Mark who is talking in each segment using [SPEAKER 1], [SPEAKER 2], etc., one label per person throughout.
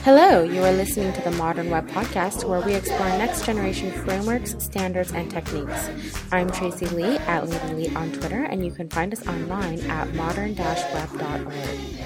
[SPEAKER 1] Hello, you are listening to the Modern Web Podcast, where we explore next-generation frameworks, standards, and techniques. I'm Tracy Lee at Leading Lead on Twitter, and you can find us online at modern-web.org.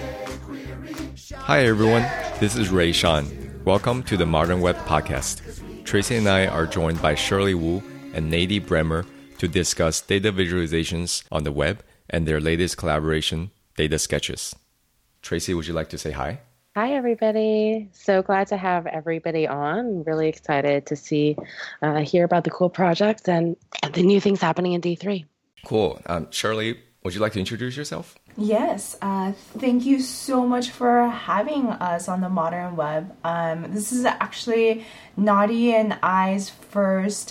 [SPEAKER 2] Hi everyone, this is Ray Shan. Welcome to the Modern Web Podcast. Tracy and I are joined by Shirley Wu and Nadie Bremer to discuss data visualizations on the web and their latest collaboration, Data Sketches. Tracy, would you like to say hi?
[SPEAKER 1] Hi, everybody. So glad to have everybody on. Really excited to hear about the cool projects and the new things happening in D3.
[SPEAKER 2] Cool. Shirley, would you like to introduce yourself?
[SPEAKER 3] Yes. Thank you so much for having us on the Modern Web. This is actually Nadie and I's first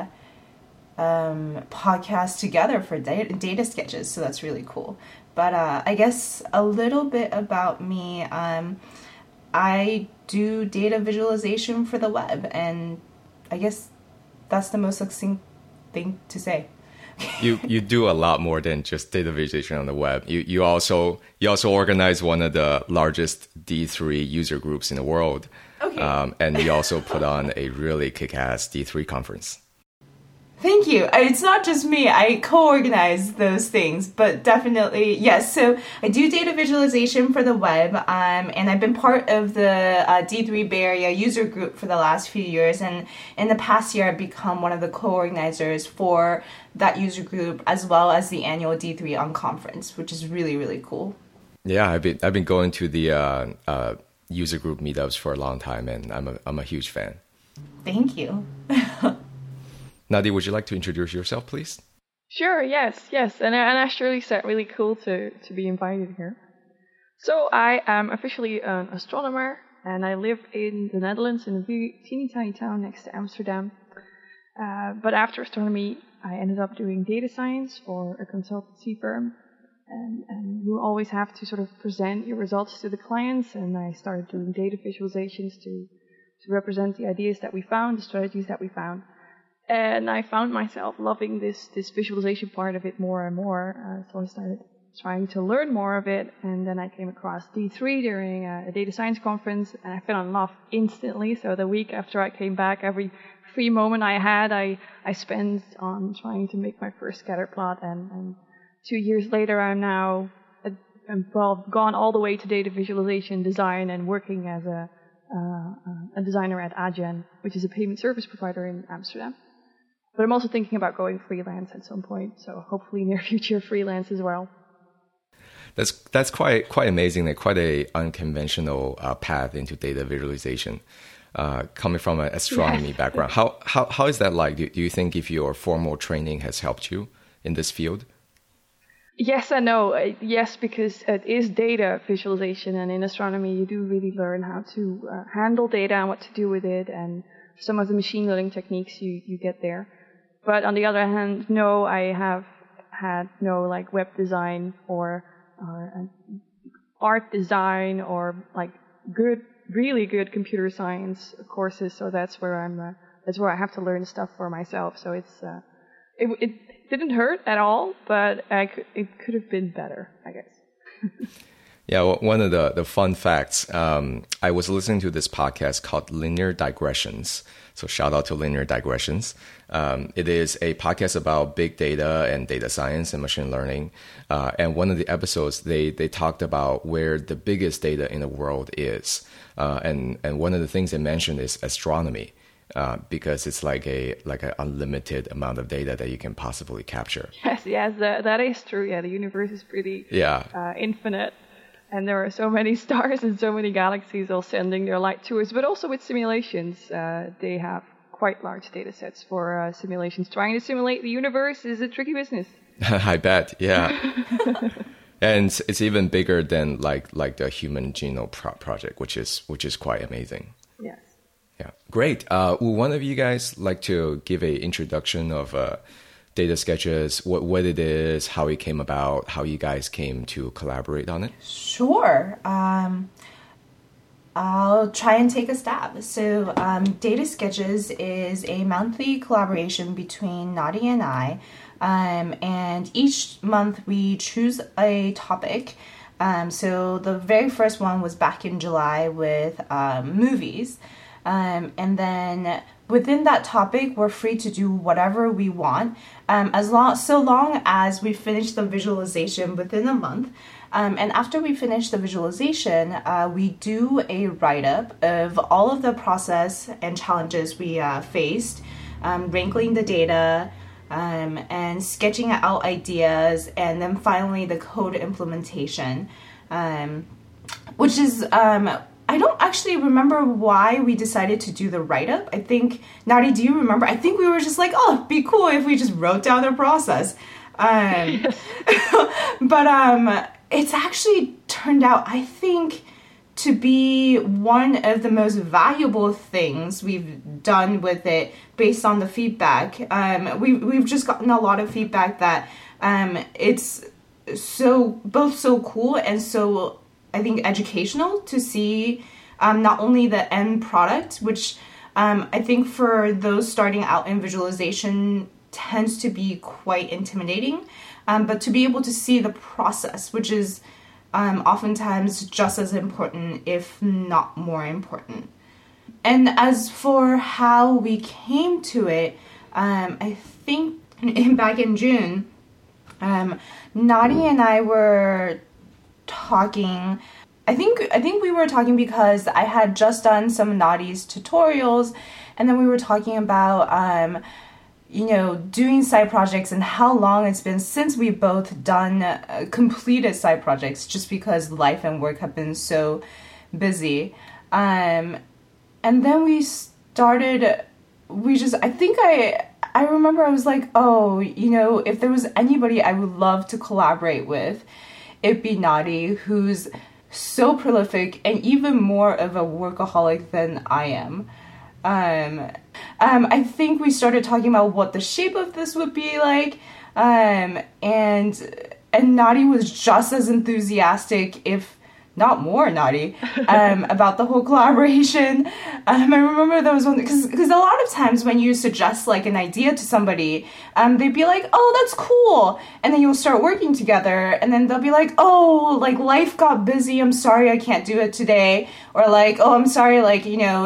[SPEAKER 3] podcast together for data sketches, so that's really cool. But I guess a little bit about me. I do data visualization for the web, and I guess that's the most succinct thing to say.
[SPEAKER 2] You do a lot more than just data visualization on the web. You also organize one of the largest D3 user groups in the world.
[SPEAKER 3] Okay.
[SPEAKER 2] And you also put on a really kick-ass D3 conference.
[SPEAKER 3] Thank you. It's not just me. I co-organize those things, but definitely, yes. So I do data visualization for the web, and I've been part of the D3 Bay Area user group for the last few years. And in the past year, I've become one of the co-organizers for that user group, as well as the annual D3 On conference, which is really, really cool.
[SPEAKER 2] Yeah, I've been going to the user group meetups for a long time, and I'm a huge fan.
[SPEAKER 3] Thank you.
[SPEAKER 2] Nadie, would you like to introduce yourself, please?
[SPEAKER 4] Sure, yes. And as Shirley said, really cool to be invited here. So I am officially an astronomer, and I live in the Netherlands in a very teeny tiny town next to Amsterdam. But after astronomy, I ended up doing data science for a consultancy firm. And you always have to sort of present your results to the clients, and I started doing data visualizations to represent the ideas that we found, the strategies that we found. And I found myself loving this visualization part of it more and more. So I started trying to learn more of it. And then I came across D3 during a data science conference, and I fell in love instantly. So the week after I came back, every free moment I had, I spent on trying to make my first scatter plot. And 2 years later, I'm now gone all the way to data visualization design and working as a designer at Adyen, which is a payment service provider in Amsterdam. But I'm also thinking about going freelance at some point, so hopefully near future freelance as well.
[SPEAKER 2] That's quite amazing. Like quite a unconventional path into data visualization, coming from an astronomy background. How is that like? Do you think if your formal training has helped you in this field?
[SPEAKER 4] Yes and no. Yes, because it is data visualization, and in astronomy you do really learn how to handle data and what to do with it, and some of the machine learning techniques you get there. But on the other hand, no, I have had no like web design or art design or like really good computer science courses. So that's where I have to learn stuff for myself. So it didn't hurt at all, but it could have been better, I guess.
[SPEAKER 2] Yeah, well, one of the fun facts, I was listening to this podcast called Linear Digressions. So shout out to Linear Digressions. It is a podcast about big data and data science and machine learning. And one of the episodes, they talked about where the biggest data in the world is. And one of the things they mentioned is astronomy. Because it's like an unlimited amount of data that you can possibly capture.
[SPEAKER 4] Yes, that is true. Yeah, the universe is pretty infinite. And there are so many stars and so many galaxies all sending their light to us. But also with simulations, they have quite large data sets for simulations. Trying to simulate the universe is a tricky business.
[SPEAKER 2] I bet, yeah. And it's even bigger than like the Human Genome Project, which is quite amazing.
[SPEAKER 4] Yes.
[SPEAKER 2] Yeah, great. Would one of you guys like to give an introduction of Data Sketches, what it is, how it came about, how you guys came to collaborate on it?
[SPEAKER 3] Sure. I'll try and take a stab. So Data Sketches is a monthly collaboration between Nadie and I. And each month we choose a topic So the very first one was back in July with movies. And then within that topic, we're free to do whatever we want, so long as we finish the visualization within a month. And after we finish the visualization, we do a write-up of all of the process and challenges we faced, wrangling the data, and sketching out ideas, and then finally the code implementation, which is... I don't actually remember why we decided to do the write-up. I think, Nadi, do you remember? I think we were just like, oh, it'd be cool if we just wrote down the process. But it's actually turned out, I think, to be one of the most valuable things we've done with it based on the feedback. We've just gotten a lot of feedback that it's both so cool and so, I think, educational to see not only the end product, which I think for those starting out in visualization tends to be quite intimidating, but to be able to see the process, which is oftentimes just as important, if not more important. And as for how we came to it, I think back in June, Nadi and I were talking. I think we were talking because I had just done some of Nadi's tutorials, and then we were talking about doing side projects and how long it's been since we've both done completed side projects, just because life and work have been so busy. And then we started. I remember I was like, oh, if there was anybody I would love to collaborate with, it'd be Nadi, who's so prolific and even more of a workaholic than I am. I think we started talking about what the shape of this would be like, and Nadi was just as enthusiastic, if not more, Nadi, about the whole collaboration. I remember there was one, because a lot of times when you suggest like an idea to somebody, they'd be like, oh, that's cool, and then you'll start working together, and then they'll be like, oh, like life got busy, I'm sorry I can't do it today, or like, oh, I'm sorry, like,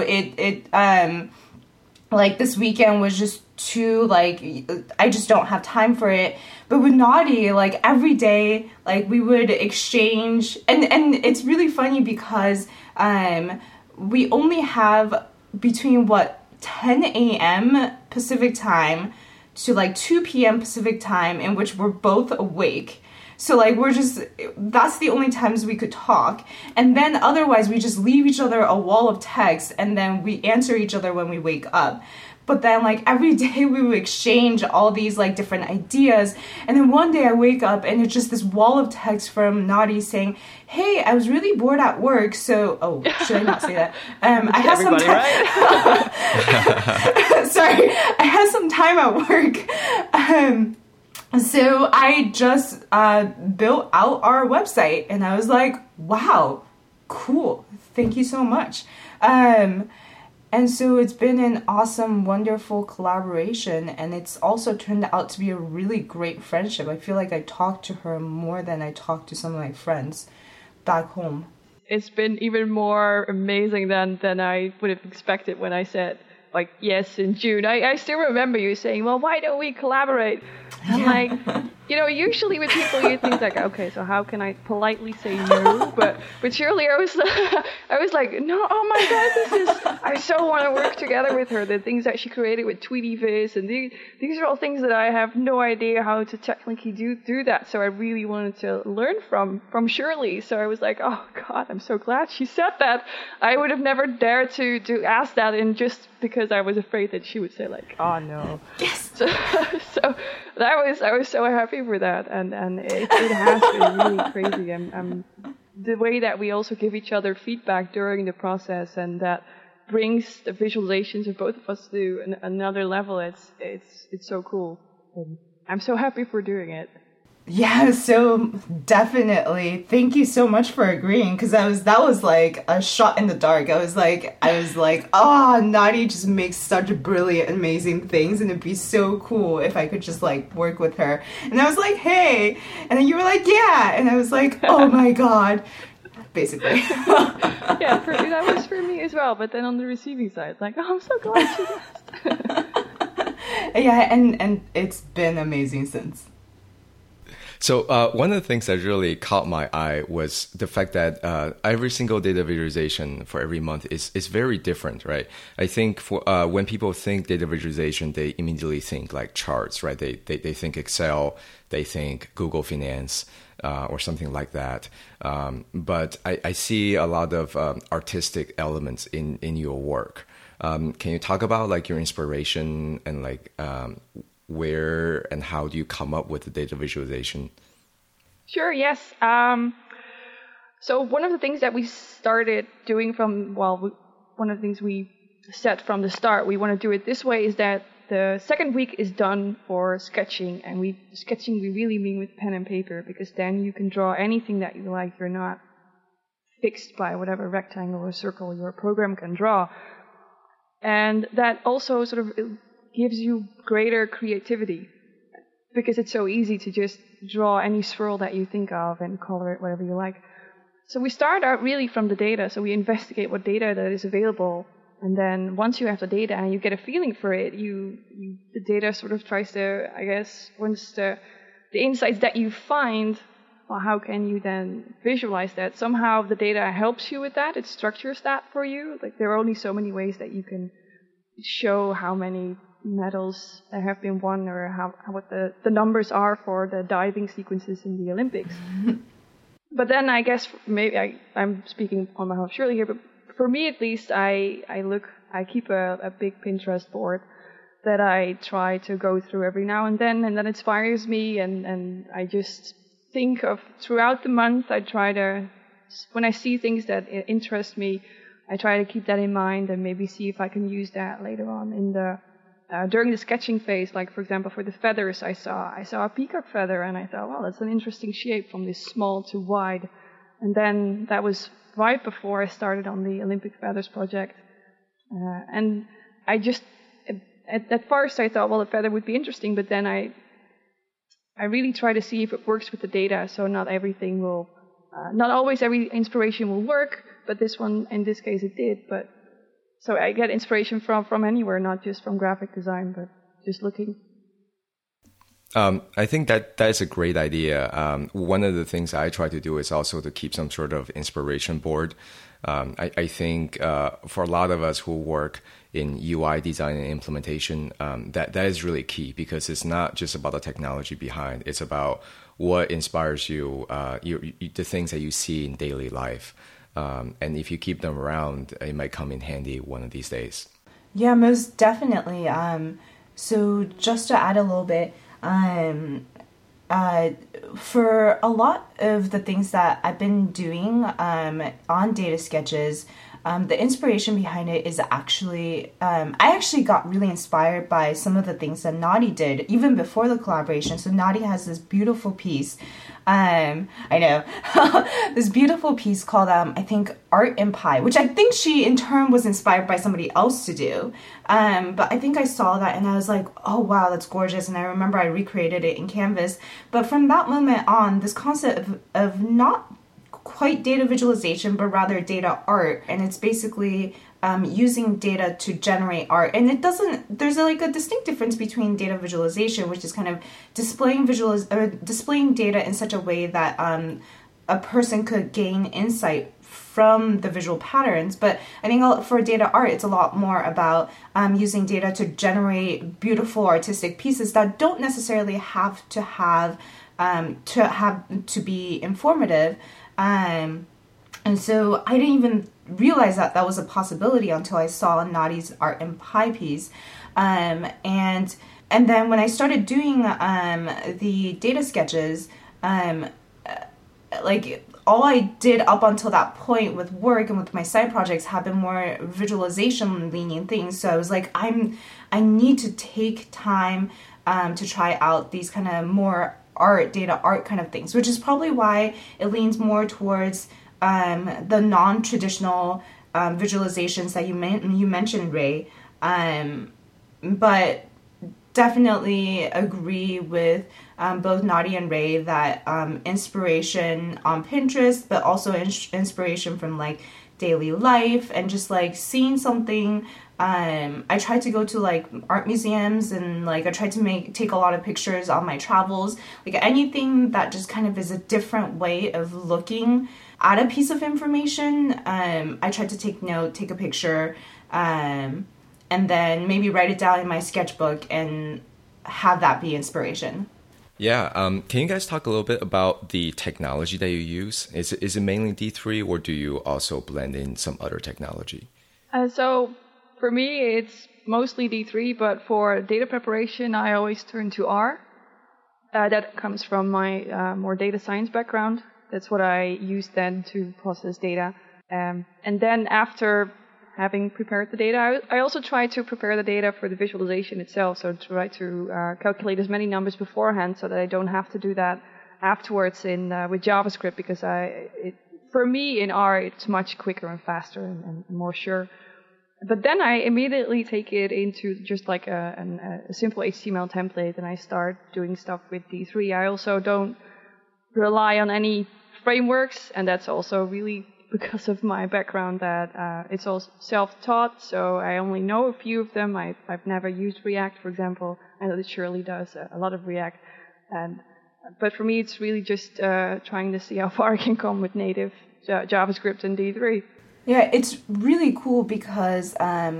[SPEAKER 3] like this weekend was just too, like, I just don't have time for it. But with Nadi, like every day, like we would exchange, and it's really funny because we only have between 10 a.m. Pacific time to like 2 p.m. Pacific time in which we're both awake. So like that's the only times we could talk. And then otherwise we just leave each other a wall of text, and then we answer each other when we wake up. But then like every day we would exchange all these like different ideas. And then one day I wake up and it's just this wall of text from Nadi saying, hey, I was really bored at work. So, oh, should I not say that? I had some time. Right? Sorry, I had some time at work. So I just built out our website, and I was like, wow, cool. Thank you so much. And so it's been an awesome, wonderful collaboration, and it's also turned out to be a really great friendship. I feel like I talk to her more than I talk to some of my friends back home.
[SPEAKER 4] It's been even more amazing than I would have expected when I said, like, yes, in June. I still remember you saying, well, why don't we collaborate? I'm like, usually with people you think like, okay, so how can I politely say no? But surely I was like, no, oh my God, I so want to work together with her. The things that she created with TweetyViz, and these are all things that I have no idea how to technically do that. So I really wanted to learn from Shirley. So I was like, oh God, I'm so glad she said that. I would have never dared to ask that, and just because I was afraid that she would say like, oh no.
[SPEAKER 3] Yes.
[SPEAKER 4] So I was so happy for that, and it has been really crazy. The way that we also give each other feedback during the process, and that brings the visualizations of both of us to another level. It's so cool. I'm so happy for doing it.
[SPEAKER 3] Yeah, so definitely. Thank you so much for agreeing, because that was like a shot in the dark. I was like, oh, Nadi just makes such brilliant, amazing things, and it'd be so cool if I could just like work with her. And I was like, hey, and then you were like, yeah, and I was like, oh my god, basically.
[SPEAKER 4] Yeah, that was for me as well. But then on the receiving side, like, oh, I'm so glad you asked.
[SPEAKER 3] Yeah, and it's been amazing since.
[SPEAKER 2] So one of the things that really caught my eye was the fact that every single data visualization for every month is very different, right? I think for when people think data visualization, they immediately think like charts, right? They think Excel, they think Google Finance, or something like that. But I see a lot of artistic elements in your work. Can you talk about like your inspiration and like where and how do you come up with the data visualization?
[SPEAKER 4] Sure, yes. So one of the things that we started doing one of the things we said from the start, we want to do it this way, is that the second week is done for sketching. And we really mean with pen and paper, because then you can draw anything that you like. You're not fixed by whatever rectangle or circle your program can draw. And that also sort of gives you greater creativity, because it's so easy to just draw any swirl that you think of and color it whatever you like. So we start out really from the data. So we investigate what data that is available. And then once you have the data and you get a feeling for it, the data sort of tries to, I guess, once the insights that you find, well, how can you then visualize that? Somehow the data helps you with that. It structures that for you. Like, there are only so many ways that you can show how many medals there have been won, or what the numbers are for the diving sequences in the Olympics. But then I guess maybe I'm speaking on behalf of Shirley here, but for me at least, I keep a big Pinterest board that I try to go through every now and that inspires me, and I just think of throughout the month. I try to, when I see things that interest me, I try to keep that in mind and maybe see if I can use that later on in the during the sketching phase. Like, for example, for the feathers, I saw a peacock feather, and I thought, well, that's an interesting shape from this small to wide. And then that was right before I started on the Olympic Feathers project. And I just, at first I thought, well, a feather would be interesting, but then I really try to see if it works with the data. So not everything will, not always every inspiration will work, but this one, in this case, it did. But so I get inspiration from anywhere, not just from graphic design, but just looking.
[SPEAKER 2] I think that is a great idea. One of the things I try to do is also to keep some sort of inspiration board. I think for a lot of us who work in UI design and implementation, that is really key, because it's not just about the technology behind. It's about what inspires you, the things that you see in daily life. And if you keep them around, it might come in handy one of these days.
[SPEAKER 3] Yeah, most definitely. So just to add a little bit, for a lot of the things that I've been doing on data sketches, the inspiration behind it is actually, I actually got really inspired by some of the things that Nadi did even before the collaboration. So Nadi has this beautiful piece, I know, this beautiful piece called, I think, Art in Pi, which I think she in turn was inspired by somebody else to do. But I think I saw that and I was like, oh wow, that's gorgeous. And I remember I recreated it in Canvas. But from that moment on, this concept of not quite data visualization, but rather data art. And it's basically using data to generate art. And it doesn't, there's like a distinct difference between data visualization, which is kind of displaying data in such a way that a person could gain insight from the visual patterns. But I think for data art, it's a lot more about using data to generate beautiful artistic pieces that don't necessarily have to be informative. And so I didn't even realize that was a possibility until I saw Nadi's Art in Pi piece. And then when I started doing the data sketches, like all I did up until that point with work and with my side projects have been more visualization leaning things. So I was like, I need to take time to try out these kind of more art, data art kind of things, which is probably why it leans more towards the non-traditional visualizations that you mentioned, Ray. But definitely agree with both Nadi and Ray that inspiration on Pinterest, but also inspiration from like daily life and just like seeing something. I tried to go to like art museums and like I tried to take a lot of pictures on my travels, like anything that just kind of is a different way of looking at a piece of information. I tried to take a picture, and then maybe write it down in my sketchbook and have that be inspiration.
[SPEAKER 2] Yeah. Can you guys talk a little bit about the technology that you use? Is it mainly D3 or do you also blend in some other technology?
[SPEAKER 4] So for me, it's mostly D3, but for data preparation, I always turn to R. That comes from my more data science background. That's what I use then to process data. And then after having prepared the data, I also try to prepare the data for the visualization itself. So try to calculate as many numbers beforehand so that I don't have to do that afterwards with JavaScript, because for me in R it's much quicker and faster and more sure. But then I immediately take it into just like a simple HTML template and I start doing stuff with D3. I also don't rely on any frameworks, and that's also really because of my background that it's all self-taught, so I only know a few of them. I've never used React, for example. I know that Shirley does a lot of React, but for me it's really just trying to see how far I can come with native JavaScript and D3.
[SPEAKER 3] Yeah, it's really cool because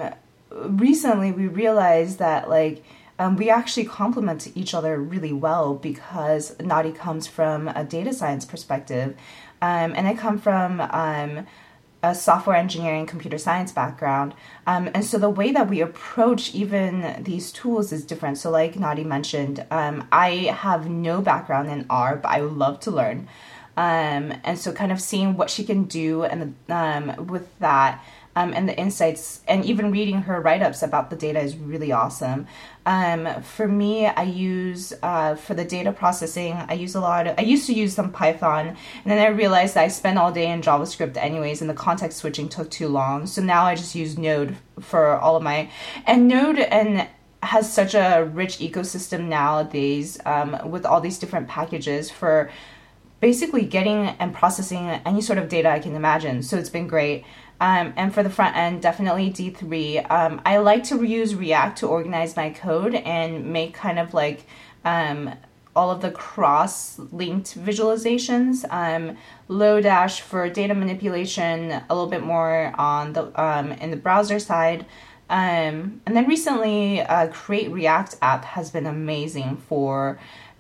[SPEAKER 3] recently we realized that like we actually complement each other really well, because Nadi comes from a data science perspective, and I come from a software engineering, computer science background. And so the way that we approach even these tools is different. So like Nadi mentioned, I have no background in R, but I would love to learn. And so kind of seeing what she can do and with that, and the insights, and even reading her write-ups about the data is really awesome. For me, I use, for the data processing, I used to use some Python, and then I realized that I spent all day in JavaScript anyways, and the context switching took too long. So now I just use Node for all of my, and Node has such a rich ecosystem nowadays, with all these different packages for basically getting and processing any sort of data I can imagine. So it's been great. And for the front end, definitely D3. I like to use React to organize my code and make kind of like all of the cross-linked visualizations. Lodash for data manipulation, a little bit more on the in the browser side. And then recently, Create React app has been amazing for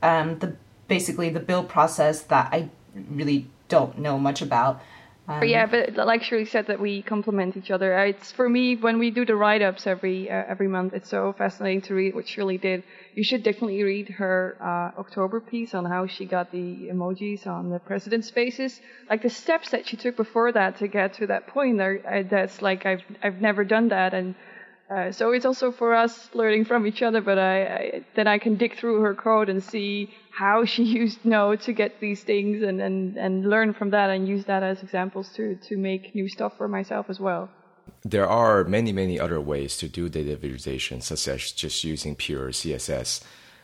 [SPEAKER 3] basically the build process that I really don't know much about.
[SPEAKER 4] Yeah, but like Shirley said, that we complement each other. It's for me, when we do the write-ups every month, it's so fascinating to read what Shirley did. You should definitely read her October piece on how she got the emojis on the president's faces. Like the steps that she took before that to get to that point, that's like I've never done that, and so it's also for us learning from each other. But then I can dig through her code and see how she used Node to get these things, and learn from that and use that as examples to make new stuff for myself as well.
[SPEAKER 2] There are many, many other ways to do data visualization, such as just using pure CSS.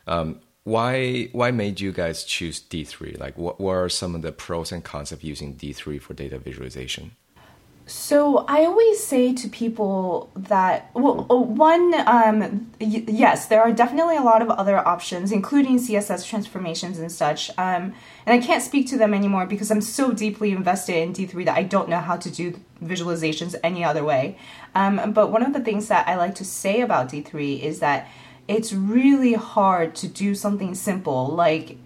[SPEAKER 2] Why made you guys choose D3? Like, what are some of the pros and cons of using D3 for data visualization?
[SPEAKER 3] So I always say to people that, yes, there are definitely a lot of other options, including CSS transformations and such. And I can't speak to them anymore because I'm so deeply invested in D3 that I don't know how to do visualizations any other way. But one of the things that I like to say about D3 is that it's really hard to do something simple like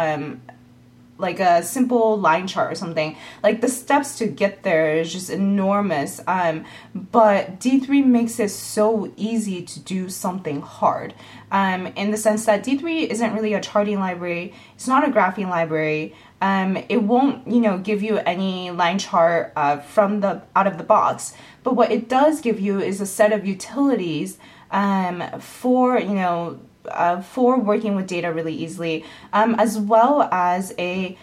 [SPEAKER 3] a simple line chart or something. Like the steps to get there is just enormous. But D3 makes it so easy to do something hard. In the sense that D3 isn't really a charting library. It's not a graphing library. It won't, give you any line chart out of the box. But what it does give you is a set of utilities for, for working with data really easily, as well as a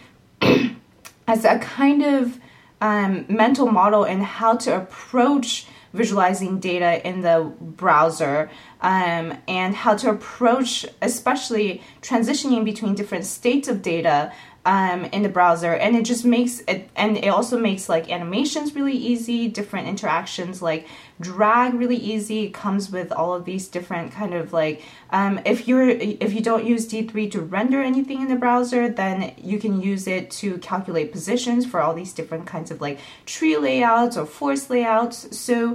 [SPEAKER 3] kind of mental model in how to approach visualizing data in the browser, and how to approach especially transitioning between different states of data in the browser. And it just makes it, and it also makes like animations really easy, different interactions like drag really easy. It comes with all of these different kind of like, if you don't use D3 to render anything in the browser, then you can use it to calculate positions for all these different kinds of like tree layouts or forest layouts. So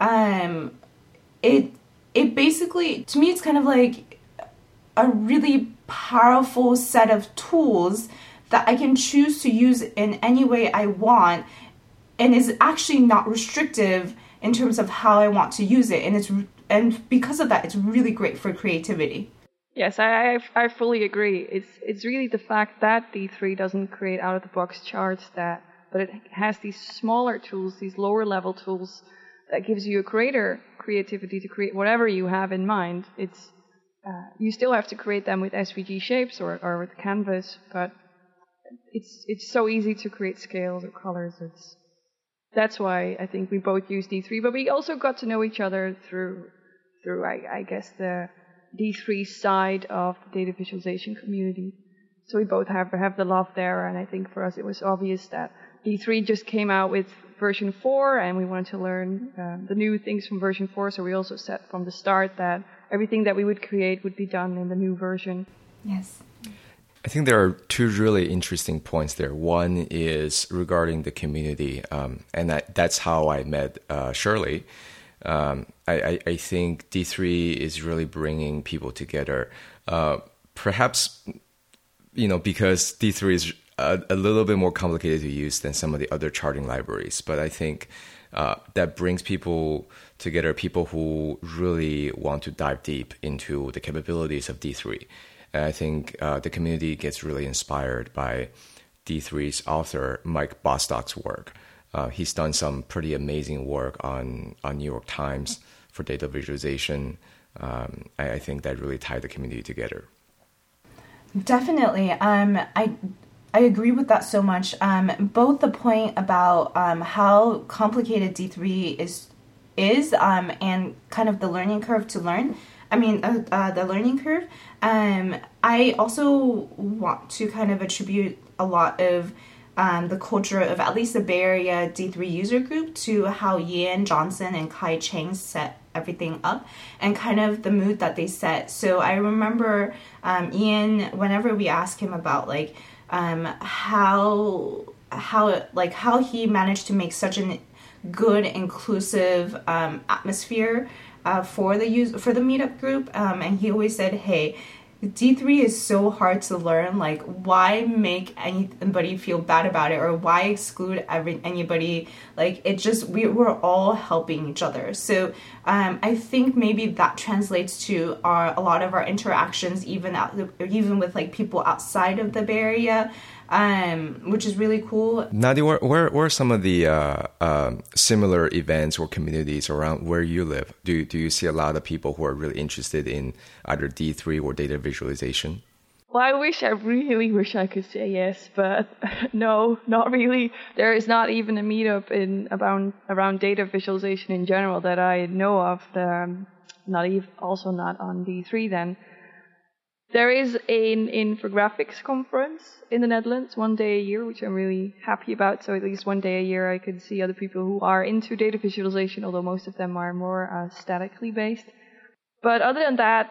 [SPEAKER 3] it basically, to me, it's kind of like a really powerful set of tools that I can choose to use in any way I want, and is actually not restrictive in terms of how I want to use it. And because of that, it's really great for creativity.
[SPEAKER 4] Yes, I fully agree. It's really the fact that D3 doesn't create out of the box charts but it has these smaller tools, these lower level tools that gives you a greater creativity to create whatever you have in mind. It's you still have to create them with SVG shapes or with canvas, but it's so easy to create scales or colors. That's why I think we both use D3, but we also got to know each other through I guess the D3 side of the data visualization community. So we both have the love there, and I think for us it was obvious that D3 just came out with version 4, and we wanted to learn the new things from version 4. So we also said from the start that everything that we would create would be done in the new version.
[SPEAKER 3] Yes.
[SPEAKER 2] I think there are two really interesting points there. One is regarding the community, and that's how I met Shirley. I think D3 is really bringing people together. Perhaps, because D3 is a little bit more complicated to use than some of the other charting libraries. But I think that brings people together, people who really want to dive deep into the capabilities of D3. And I think the community gets really inspired by D3's author, Mike Bostock's work. He's done some pretty amazing work on New York Times for data visualization. I think that really tied the community together.
[SPEAKER 3] Definitely. I agree with that so much. Both the point about how complicated D3 is and kind of the learning curve to learn. The learning curve. I also want to kind of attribute a lot of the culture of at least the Bay Area D3 user group to how Ian Johnson and Kai Cheng set everything up and kind of the mood that they set. So I remember Ian, whenever we asked him about like how he managed to make such a good inclusive atmosphere for the meetup group, and he always said, hey, D3 is so hard to learn, like why make anybody feel bad about it, or why exclude anybody? Like it just, we're all helping each other. So I think maybe that translates to a lot of our interactions, even with like people outside of the Bay Area, which is really cool.
[SPEAKER 2] Nadia, where are some of the similar events or communities around where you live? Do you see a lot of people who are really interested in either D3 or data visualization?
[SPEAKER 4] Well, I really wish I could say yes, but no, not really. There is not even a meetup around data visualization in general that I know of. Also not on D3 then. There is an infographics conference in the Netherlands one day a year, which I'm really happy about. So at least one day a year I could see other people who are into data visualization, although most of them are more statically based. But other than that,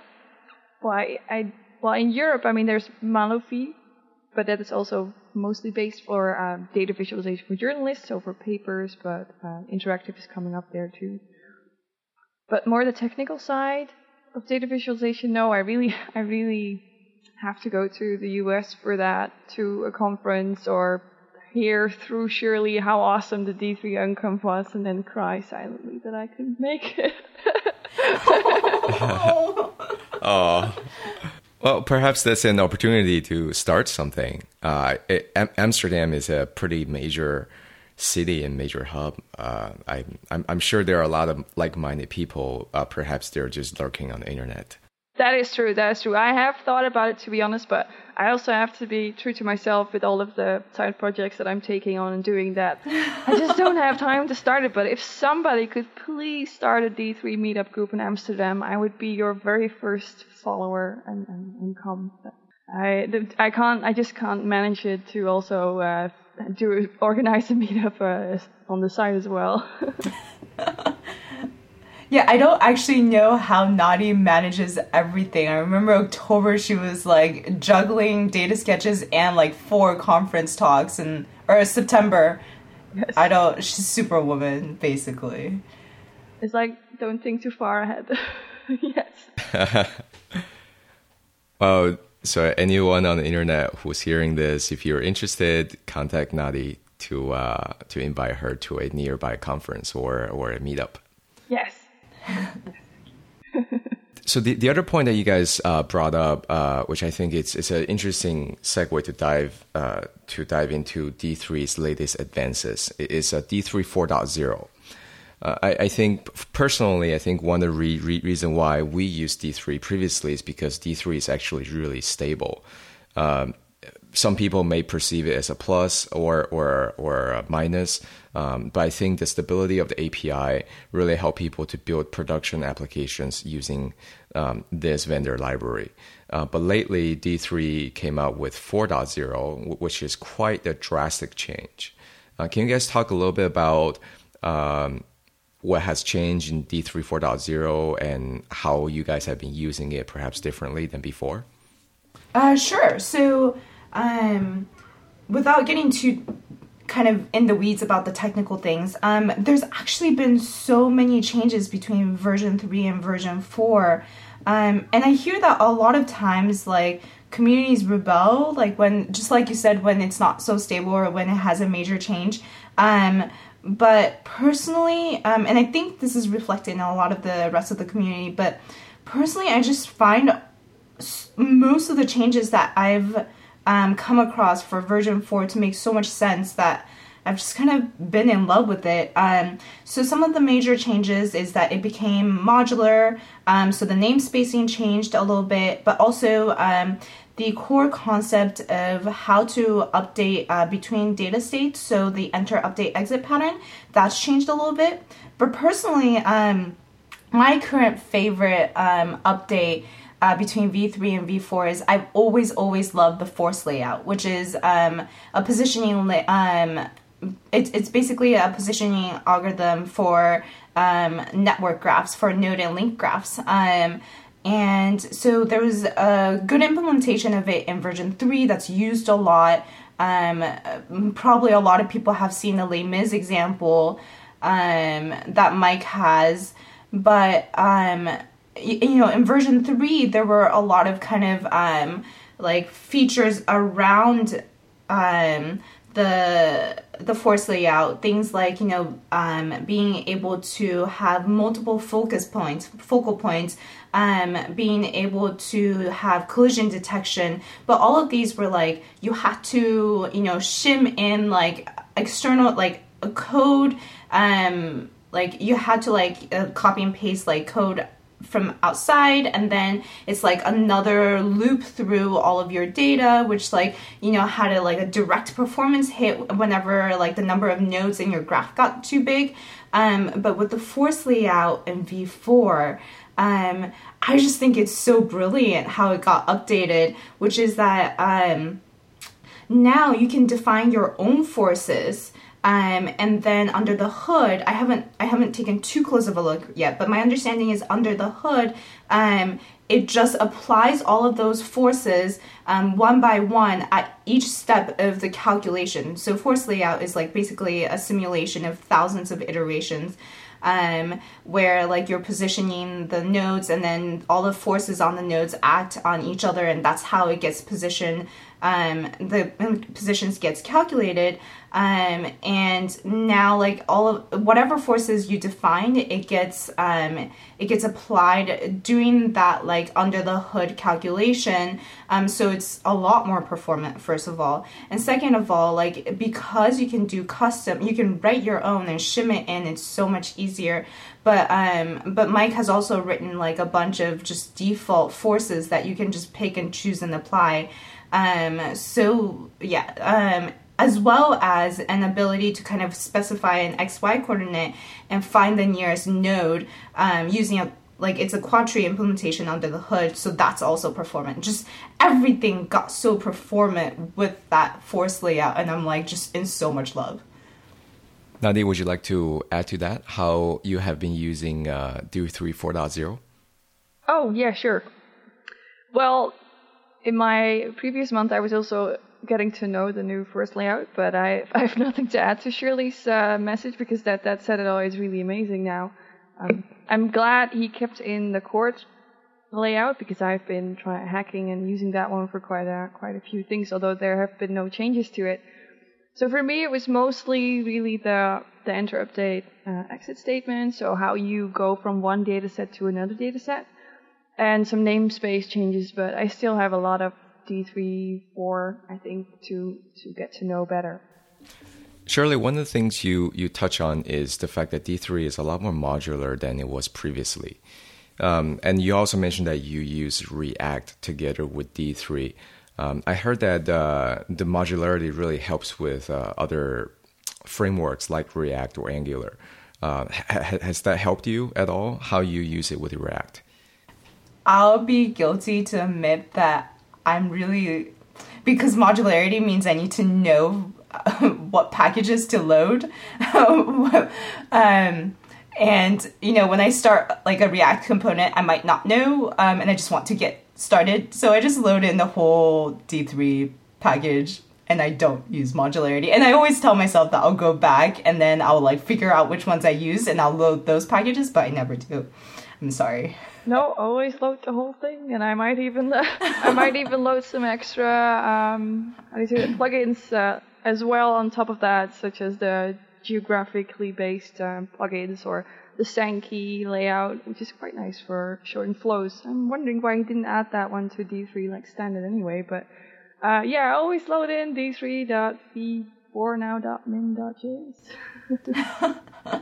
[SPEAKER 4] in Europe, there's Malofy, but that is also mostly based for data visualization for journalists, so for papers, but interactive is coming up there too. But more the technical side of data visualization, no, I really have to go to the US for that, to a conference, or hear through Shirley how awesome the D3 Uncomf was, and then cry silently that I couldn't make it.
[SPEAKER 2] Oh. Well, perhaps that's an opportunity to start something. Amsterdam is a pretty major city and major hub. I'm sure there are a lot of like-minded people. Perhaps they're just lurking on the internet.
[SPEAKER 4] That is true. I have thought about it, to be honest, but I also have to be true to myself with all of the side projects that I'm taking on and doing that. I just don't have time to start it, but if somebody could please start a D3 meetup group in Amsterdam, I would be your very first follower and come. I just can't manage it to also organize a meetup on the side as well.
[SPEAKER 3] Yeah, I don't actually know how Nadi manages everything. I remember October, she was like juggling data sketches and like 4 conference talks, or September. Yes. She's superwoman, basically.
[SPEAKER 4] It's like, don't think too far ahead. Yes.
[SPEAKER 2] Well, so anyone on the internet who's hearing this, if you're interested, contact Nadi to invite her to a nearby conference or a meetup.
[SPEAKER 4] Yes.
[SPEAKER 2] So the other point that you guys brought up, which I think it's an interesting segue to dive into D3's latest advances, is D3 4.0. I think personally, one of the reason why we used D3 previously is because D3 is actually really stable. Some people may perceive it as a plus or a minus, but I think the stability of the API really help people to build production applications using this vendor library. But lately, D3 came out with 4.0, which is quite a drastic change. Can you guys talk a little bit about what has changed in D3 4.0 and how you guys have been using it perhaps differently than before?
[SPEAKER 3] Sure. So, without getting too kind of in the weeds about the technical things, there's actually been so many changes between version 3 and version 4. And I hear that a lot of times, like, communities rebel, like when, just like you said, when it's not so stable or when it has a major change. But personally, and I think this is reflected in a lot of the rest of the community, but personally, I just find most of the changes that I've come across for version 4 to make so much sense that I've just kind of been in love with it. So some of the major changes is that it became modular, so the namespacing changed a little bit, but also the core concept of how to update between data states, so the enter, update, exit pattern, that's changed a little bit. But personally, my current favorite update between V3 and V4 is I've always loved the force layout, which is a positioning, it's basically a positioning algorithm for network graphs, for node and link graphs. And so there was a good implementation of it in version 3 that's used a lot. Probably a lot of people have seen the Les Mis example that Mike has, but in version 3 there were a lot of kind of like features around the force layout, things like being able to have multiple focal points, being able to have collision detection, but all of these were like you had to shim in like external like a code, like you had to copy and paste like code from outside, and then it's like another loop through all of your data, which had a direct performance hit whenever like the number of nodes in your graph got too big. But with the force layout in V4, I just think it's so brilliant how it got updated, which is that now you can define your own forces. And then under the hood, I haven't taken too close of a look yet, but my understanding is under the hood, it just applies all of those forces one by one at each step of the calculation. So force layout is like basically a simulation of thousands of iterations, where like you're positioning the nodes and then all the forces on the nodes act on each other, and that's how it gets positioned the positions gets calculated, and now like all of whatever forces you defined, it gets applied doing that like under the hood calculation. So it's a lot more performant, first of all, and second of all, like because you can do custom, you can write your own and shim it in. It's so much easier. But Mike has also written like a bunch of just default forces that you can just pick and choose and apply. As well as an ability to kind of specify an XY coordinate and find the nearest node using it's a quadtree implementation under the hood, so that's also performant. Just everything got so performant with that force layout, and I'm like just in so much love.
[SPEAKER 2] Nadi, would you like to add to that how you have been using D3 4.0?
[SPEAKER 4] Oh, yeah, sure. Well, in my previous month, I was also getting to know the new force layout, but I have nothing to add to Shirley's message because that said it all is really amazing now. I'm glad he kept in the chord layout because I've been hacking and using that one for quite a few things, although there have been no changes to it. So for me, it was mostly really the enter, update, exit statement, so how you go from one dataset to another dataset, and some namespace changes, but I still have a lot of D3, 4, I think, to get to know better.
[SPEAKER 2] Shirley, one of the things you touch on is the fact that D3 is a lot more modular than it was previously. And you also mentioned that you use React together with D3. I heard that the modularity really helps with other frameworks like React or Angular. Has that helped you at all, how you use it with React?
[SPEAKER 3] I'll be guilty to admit that I'm really... Because modularity means I need to know what packages to load. And, when I start like a React component, I might not know, and I just want to get started. So I just load in the whole D3 package, and I don't use modularity. And I always tell myself that I'll go back and then I'll like figure out which ones I use and I'll load those packages, but I never do. I'm sorry.
[SPEAKER 4] No, always load the whole thing, and I might even load some extra plugins as well on top of that, such as the geographically based plugins or the Sankey layout, which is quite nice for shorting flows. I'm wondering why he didn't add that one to D3 like standard anyway, but I always load in d3.v4now.min.js.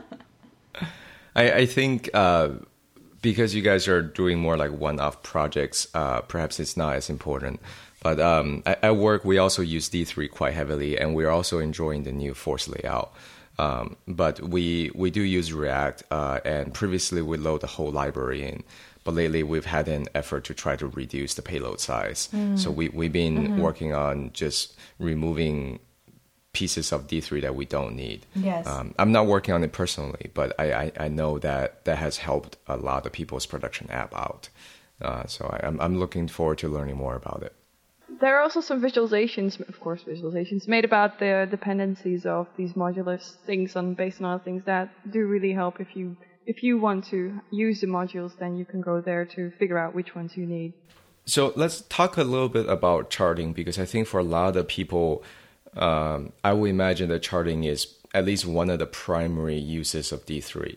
[SPEAKER 2] I think because you guys are doing more like one-off projects, perhaps it's not as important. But at work, we also use D3 quite heavily, and we're also enjoying the new force layout. But we do use React, and previously we load the whole library in. But lately we've had an effort to try to reduce the payload size. So we've been working on just removing pieces of D3 that we don't need.
[SPEAKER 3] Yes.
[SPEAKER 2] I'm not working on it personally, but I know that has helped a lot of people's production app out. So I'm looking forward to learning more about it.
[SPEAKER 4] There are also some visualizations made about the dependencies of these modular things based on other things that do really help. If you want to use the modules, then you can go there to figure out which ones you need.
[SPEAKER 2] So let's talk a little bit about charting, because I think for a lot of people, I would imagine that charting is at least one of the primary uses of D3.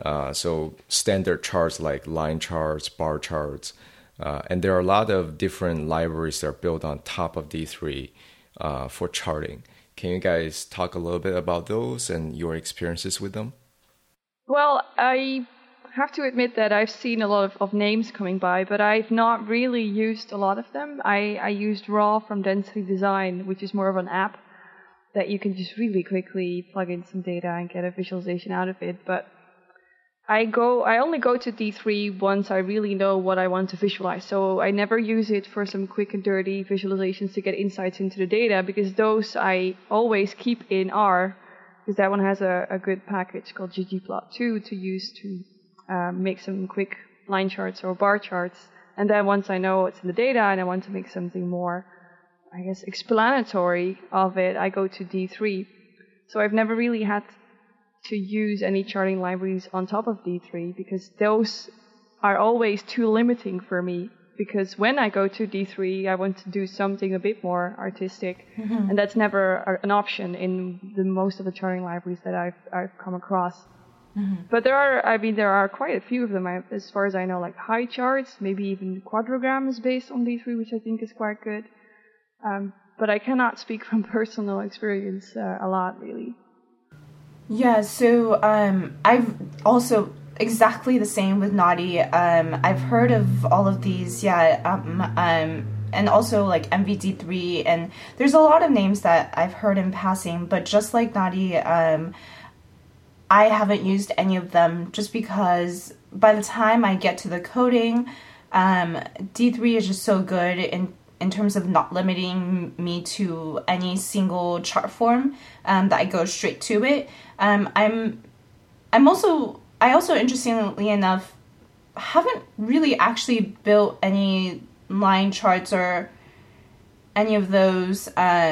[SPEAKER 2] So standard charts like line charts, bar charts, and there are a lot of different libraries that are built on top of D3 for charting. Can you guys talk a little bit about those and your experiences with them?
[SPEAKER 4] Well, I have to admit that I've seen a lot of names coming by, but I've not really used a lot of them. I used Raw from Density Design, which is more of an app that you can just really quickly plug in some data and get a visualization out of it. But I only go to D3 once I really know what I want to visualize. So I never use it for some quick and dirty visualizations to get insights into the data, because those I always keep in R, because that one has a good package called ggplot2 to use to make some quick line charts or bar charts. And then once I know what's in the data and I want to make something more, I guess, explanatory of it, I go to D3. So I've never really had to use any charting libraries on top of D3, because those are always too limiting for me because when I go to D3, I want to do something a bit more artistic, and that's never an option in most of the charting libraries that I've come across. But there are quite a few of them, as far as I know, like HiCharts, maybe even Quadrogram is based on D3, which I think is quite good. But I cannot speak from personal experience a lot, really.
[SPEAKER 3] Yeah, so I've also exactly the same with Naughty. I've heard of all of these, and also like MVD3, and there's a lot of names that I've heard in passing, but just like Naughty, I haven't used any of them just because by the time I get to the coding, D3 is just so good in terms of not limiting me to any single chart form, that I go straight to it. I also, interestingly enough, haven't really actually built any line charts or any of those,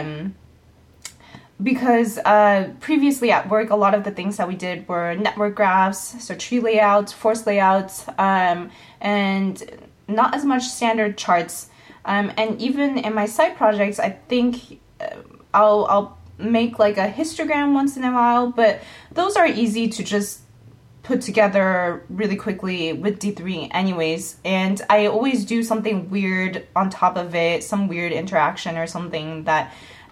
[SPEAKER 3] because previously at work, a lot of the things that we did were network graphs, so tree layouts, force layouts, and not as much standard charts. And even in my side projects, I think I'll make like a histogram once in a while, but those are easy to just put together really quickly with D3 anyways, and I always do something weird on top of it, some weird interaction or something that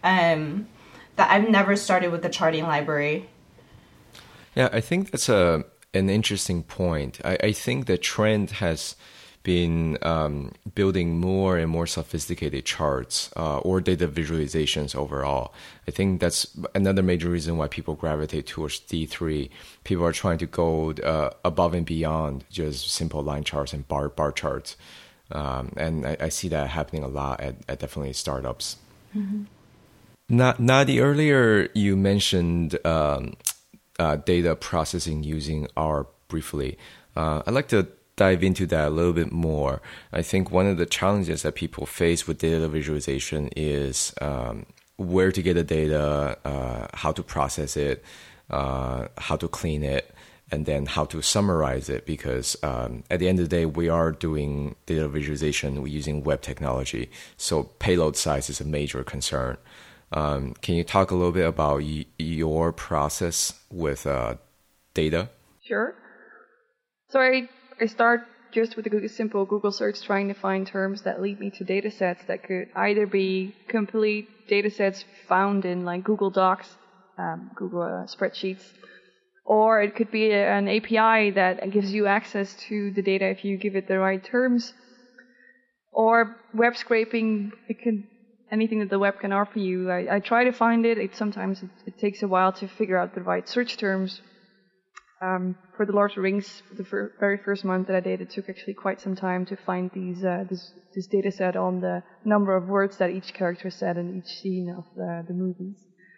[SPEAKER 3] I've never started with the charting library.
[SPEAKER 2] Yeah, I think that's an interesting point. I think the trend has been building more and more sophisticated charts or data visualizations overall. I think that's another major reason why people gravitate towards D3. People are trying to go above and beyond just simple line charts and bar charts. And I see that happening a lot at definitely startups. Nadi, earlier you mentioned data processing using R briefly. I'd like to dive into that a little bit more. I think one of the challenges that people face with data visualization is where to get the data, how to process it, how to clean it, and then how to summarize it, because at the end of the day, we are doing data visualization using web technology, so payload size is a major concern. Can you talk a little bit about your process with data?
[SPEAKER 4] Sure. So I start just with a simple Google search, trying to find terms that lead me to data sets that could either be complete data sets found in like Google Docs, Google spreadsheets, or it could be an API that gives you access to the data if you give it the right terms, or web scraping. It can anything that the web can offer you. I try to find it. Sometimes it takes a while to figure out the right search terms. For the Lord of the Rings, the very first month that I did, it took actually quite some time to find this data set on the number of words that each character said in each scene of the movies.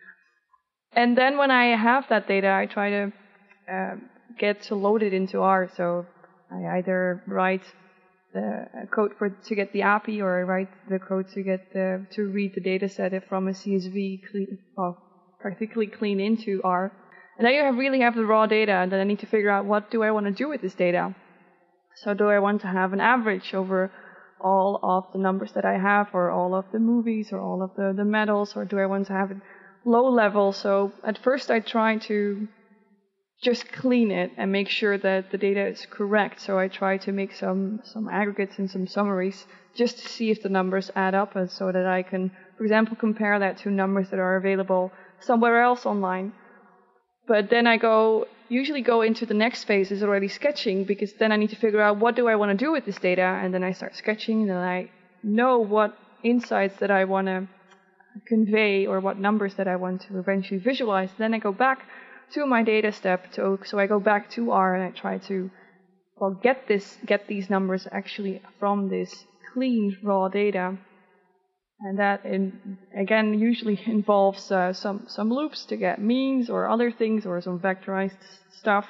[SPEAKER 4] And then when I have that data, I try to get to load it into R. So I either write the code to get the API, or I write the code to read the data set from a CSV practically clean into R. And then you really have the raw data, and then I need to figure out what do I want to do with this data. So do I want to have an average over all of the numbers that I have, or all of the movies, or all of the medals, or do I want to have it low level? So at first I try to just clean it and make sure that the data is correct. So I try to make some aggregates and some summaries just to see if the numbers add up, and so that I can, for example, compare that to numbers that are available somewhere else online. But then I usually go into the next phase is already sketching, because then I need to figure out what do I want to do with this data, and then I start sketching, and then I know what insights that I want to convey or what numbers that I want to eventually visualize. Then I go back to my data step, so I go back to R and I try to get these numbers actually from this clean raw data. And that, again, usually involves some loops to get means or other things, or some vectorized stuff.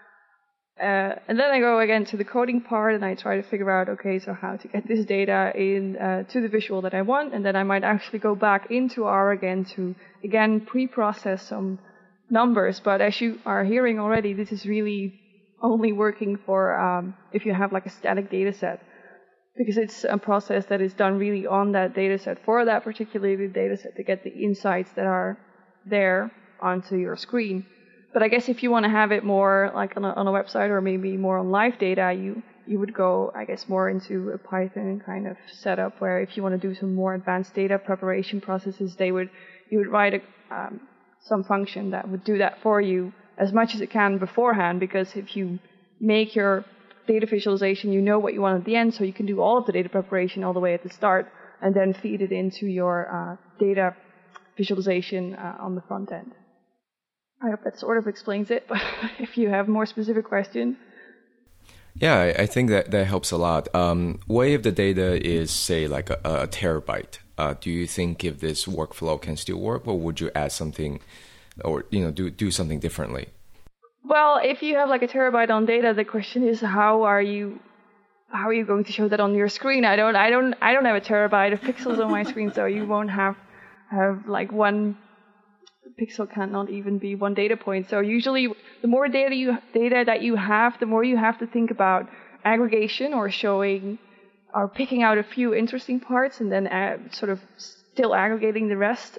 [SPEAKER 4] And then I go again to the coding part, and I try to figure out, okay, so how to get this data to the visual that I want. And then I might actually go back into R again to, again, pre-process some numbers. But as you are hearing already, this is really only working for if you have like a static data set. because it's a process that is done really on that data set for that particular data set to get the insights that are there onto your screen. But I guess if you want to have it more like on a website or maybe more on live data, you would go, I guess, more into a Python kind of setup where if you want to do some more advanced data preparation processes, you would write some function that would do that for you as much as it can beforehand, because if you make your data visualization, you know what you want at the end, so you can do all of the data preparation all the way at the start and then feed it into your data visualization on the front end. I hope that sort of explains it, but if you have more specific question.
[SPEAKER 2] Yeah, I think that helps a lot. What if the data is, say, like a terabyte? Do you think if this workflow can still work, or would you add something, or do something differently?
[SPEAKER 4] Well, if you have like a terabyte on data, the question is how are you going to show that on your screen? I don't have a terabyte of pixels on my screen, so you won't have like one pixel cannot even be one data point. So usually the more data that you have, the more you have to think about aggregation or showing or picking out a few interesting parts and then sort of still aggregating the rest.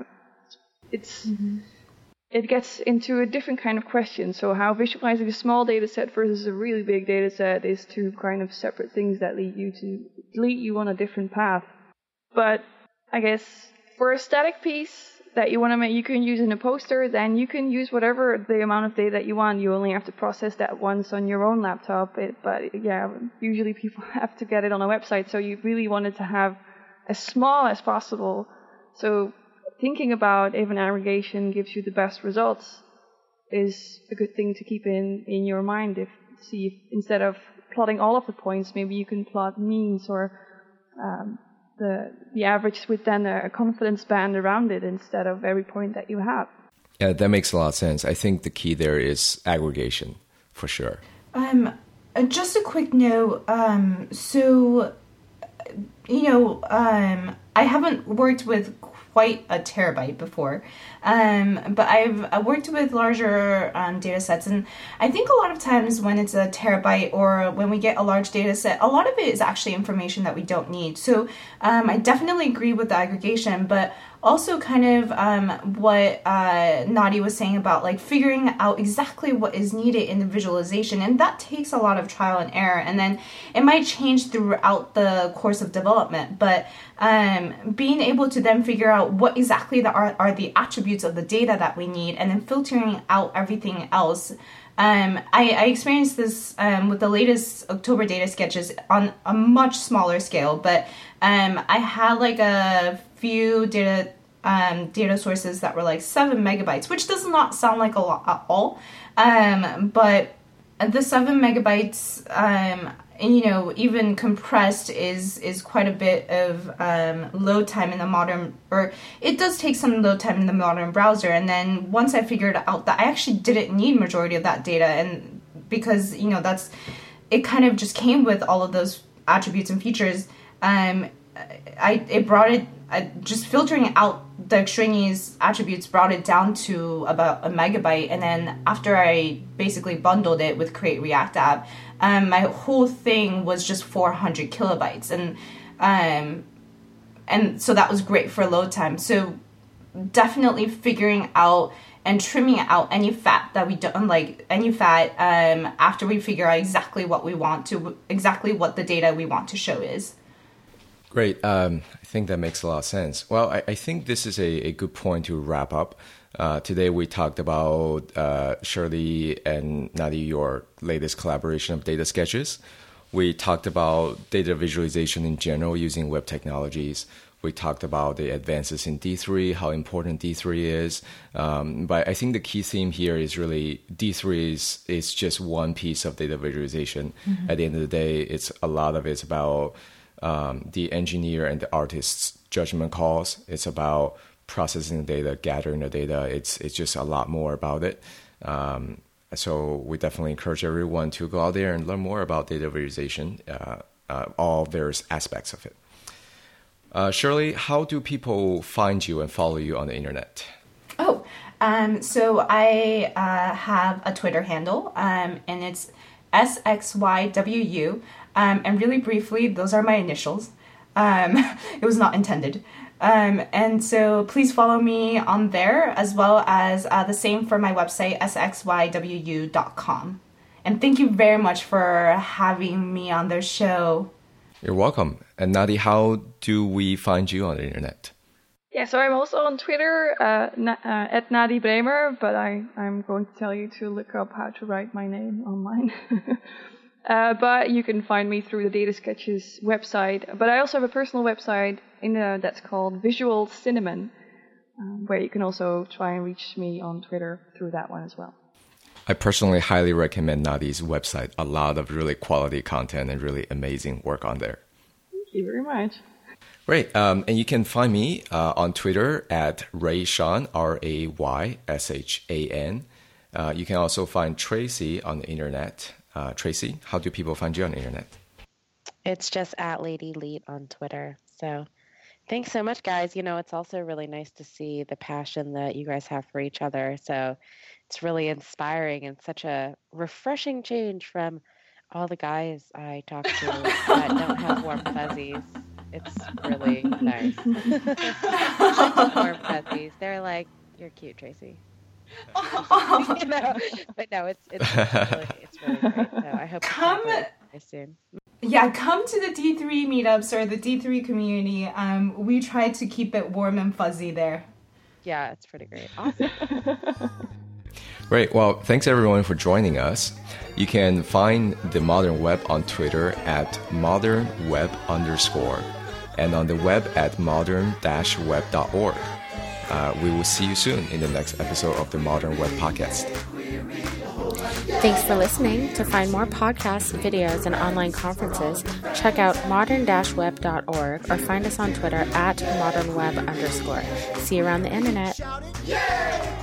[SPEAKER 4] It gets into a different kind of question. So how visualizing a small data set versus a really big data set is two kind of separate things that lead you on a different path. But I guess for a static piece that you want to make, you can use in a poster, then you can use whatever the amount of data that you want. You only have to process that once on your own laptop. But yeah, usually people have to get it on a website, so you really want it to have as small as possible. So thinking about if an aggregation gives you the best results is a good thing to keep in your mind. If instead of plotting all of the points, maybe you can plot means or the average with then a confidence band around it instead of every point that you have.
[SPEAKER 2] Yeah, that makes a lot of sense. I think the key there is aggregation, for sure.
[SPEAKER 3] Just a quick note. I haven't worked with quite a terabyte before, but I've worked with larger data sets, and I think a lot of times when it's a terabyte or when we get a large data set, a lot of it is actually information that we don't need. So I definitely agree with the aggregation, but also kind of what Nadi was saying about like figuring out exactly what is needed in the visualization, and that takes a lot of trial and error, and then it might change throughout the course of development, but being able to then figure out what exactly are the attributes of the data that we need, and then filtering out everything else. I experienced this with the latest October data sketches on a much smaller scale, but I had like a few data sources that were like 7 megabytes, which does not sound like a lot at all. But the 7 megabytes, even compressed is quite a bit of load time in the modern, or it does take some load time in the modern browser. And then once I figured out that I actually didn't need majority of that data, and because it kind of just came with all of those attributes and features, just filtering out the extraneous attributes brought it down to about a megabyte. And then after I basically bundled it with Create React App, my whole thing was just 400 kilobytes. And so that was great for load time. So definitely figuring out and trimming out any fat that we don't like, after we figure out exactly what the data we want to show is.
[SPEAKER 2] Great. I think that makes a lot of sense. Well, I think this is a good point to wrap up. Today we talked about Shirley and Nadi, your latest collaboration of data sketches. We talked about data visualization in general using web technologies. We talked about the advances in D3, how important D3 is. But I think the key theme here is really D3 is just one piece of data visualization. Mm-hmm. At the end of the day, a lot of it's about the engineer and the artist's judgment calls. It's about processing the data, gathering the data. It's just a lot more about it. So we definitely encourage everyone to go out there and learn more about data visualization, all various aspects of it. Shirley, how do people find you and follow you on the internet?
[SPEAKER 3] So I have a Twitter handle, and it's SXYWU. And really briefly, those are my initials. It was not intended. And so please follow me on there, as well as the same for my website, sxywu.com. And thank you very much for having me on the show.
[SPEAKER 2] You're welcome. And Nadi, how do we find you on the internet?
[SPEAKER 4] Yeah, so I'm also on Twitter, at Nadi Bremer, but I'm going to tell you to look up how to write my name online. But you can find me through the Data Sketches website. But I also have a personal website that's called Visual Cinnamon, where you can also try and reach me on Twitter through that one as well.
[SPEAKER 2] I personally highly recommend Nadi's website. A lot of really quality content and really amazing work on there.
[SPEAKER 4] Thank you very much.
[SPEAKER 2] Great. And you can find me on Twitter at Rayshan, RAYSHAN. You can also find Tracy on the internet. Tracy, how do people find you on the internet?
[SPEAKER 1] It's just at Lady Leet on Twitter. So thanks so much, guys. It's also really nice to see the passion that you guys have for each other. So it's really inspiring and such a refreshing change from all the guys I talk to that don't have warm fuzzies. It's really nice. Warm fuzzies. They're like, you're cute, Tracy. But no, it's really great. So I hope
[SPEAKER 3] come
[SPEAKER 1] soon.
[SPEAKER 3] Yeah, come to the D3 meetups or the D3 community. We try to keep it warm and fuzzy there.
[SPEAKER 1] Yeah, it's pretty great. Awesome.
[SPEAKER 2] Great. Well, thanks everyone for joining us. You can find the Modern Web on Twitter at modernweb_, and on the web at modern-web.org. We will see you soon in the next episode of the Modern Web Podcast.
[SPEAKER 1] Thanks for listening. To find more podcasts, videos, and online conferences, check out modern-web.org or find us on Twitter at modernweb_. See you around the internet.